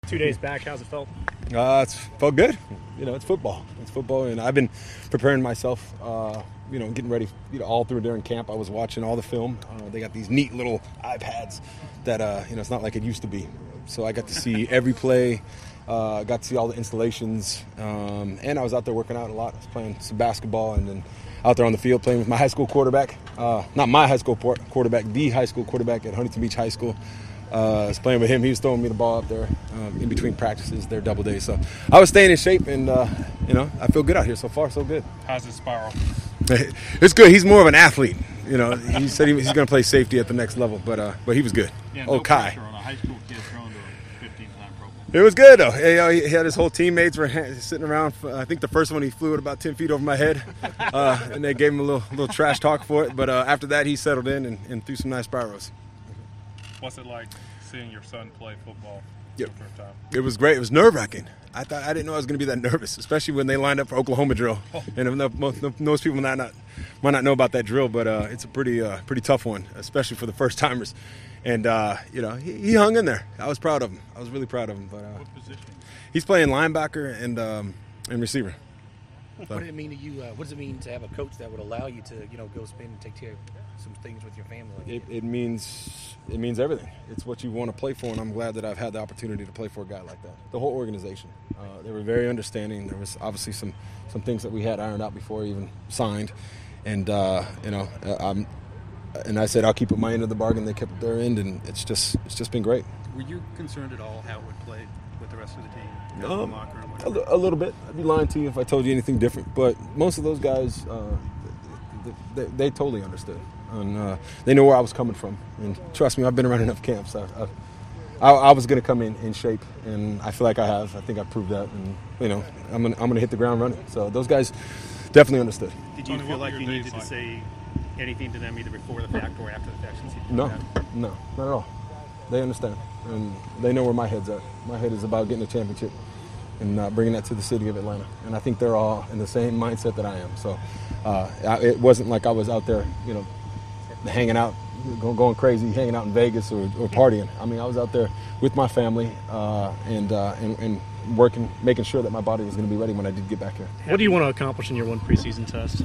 2 days back, how's it felt? It's felt good. It's football. It's football, and I've been preparing myself. Getting ready. All through during camp, I was watching all the film. They got these neat little iPads that it's not like it used to be. So I got to see every play. Got to see all the installations, and I was out there working out a lot. I was playing some basketball, and then out there on the field playing with my high school quarterback. Not my high school quarterback, the high school quarterback at Huntington Beach High School. I was playing with him. He was throwing me the ball up there in between practices, their double days. So I was staying in shape, and I feel good out here so far. So good. How's the spiral? It's good. He's more of an athlete. He said he's going to play safety at the next level, but he was good. Yeah, no Kai. Pressure on a high school kid thrown to a 15-time Pro Bowl. It was good though. He had his whole teammates were sitting around. I think the first one he flew at about 10 feet over my head, and they gave him a little trash talk for it. But after that, he settled in and threw some nice spirals. What's it like seeing your son play football Yep. for the first time? It was great. It was nerve-wracking. I didn't know I was going to be that nervous, especially when they lined up for Oklahoma drill. And most people might not know about that drill, but it's a pretty tough one, especially for the first-timers. And he hung in there. I was proud of him. I was really proud of him. But what position? He's playing linebacker and receiver. So. What did it mean to you? What does it mean to have a coach that would allow you to go spend and take care of some things with your family? It means everything. It's what you want to play for, and I'm glad that I've had the opportunity to play for a guy like that. The whole organization, they were very understanding. There was obviously some things that we had ironed out before I even signed, and I said I'll keep up my end of the bargain. They kept their end, and it's just been great. Were you concerned at all how it would play with the rest of the team? A little bit. I'd be lying to you if I told you anything different. But most of those guys, they totally understood, and they know where I was coming from. And trust me, I've been around enough camps. I was going to come in shape, and I feel like I have. I think I proved that, and I'm gonna hit the ground running. So those guys definitely understood. Did you feel like you needed to say anything to them either before the fact or after the fact? No, not at all. They understand, and they know where my head's at. My head is about getting a championship and bringing that to the city of Atlanta. And I think they're all in the same mindset that I am. So it wasn't like I was out there, hanging out, going crazy, hanging out in Vegas or partying. I mean, I was out there with my family and working, making sure that my body was going to be ready when I did get back here. What do you want to accomplish in your one preseason test?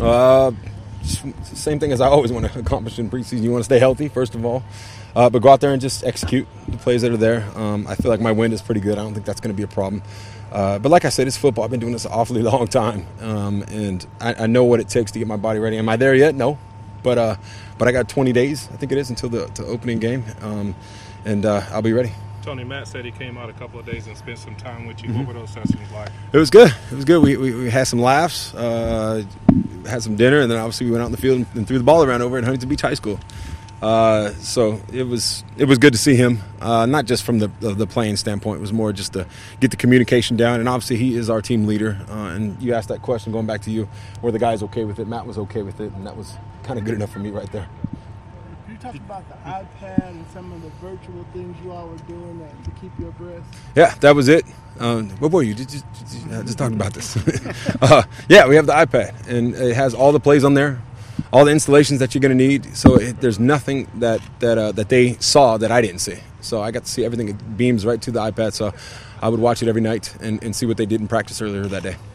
Same thing as I always want to accomplish in preseason. You want to stay healthy, first of all, but go out there and just execute the plays that are there. I feel like my wind is pretty good. I don't think that's going to be a problem. But like I said, it's football. I've been doing this an awfully long time, and I know what it takes to get my body ready. Am I there yet? No. But I got 20 days, I think it is, until the opening game, and I'll be ready. Tony, Matt said he came out a couple of days and spent some time with you. Mm-hmm. What were those sessions like? It was good. It was good. We had some laughs, had some dinner, and then obviously we went out in the field and threw the ball around over at Huntington Beach High School. So it was good to see him, not just from the playing standpoint. It was more just to get the communication down. And obviously he is our team leader. And you asked that question going back to you, were the guys okay with it? Matt was okay with it, and that was kind of good enough for me right there. You talked about the iPad and some of the virtual things you all were doing to keep you abreast. Yeah, that was it. What were you? Just talking about this. Yeah, we have the iPad, and it has all the plays on there, all the installations that you're going to need. So there's nothing that they saw that I didn't see. So I got to see everything. It beams right to the iPad. So I would watch it every night and see what they did in practice earlier that day.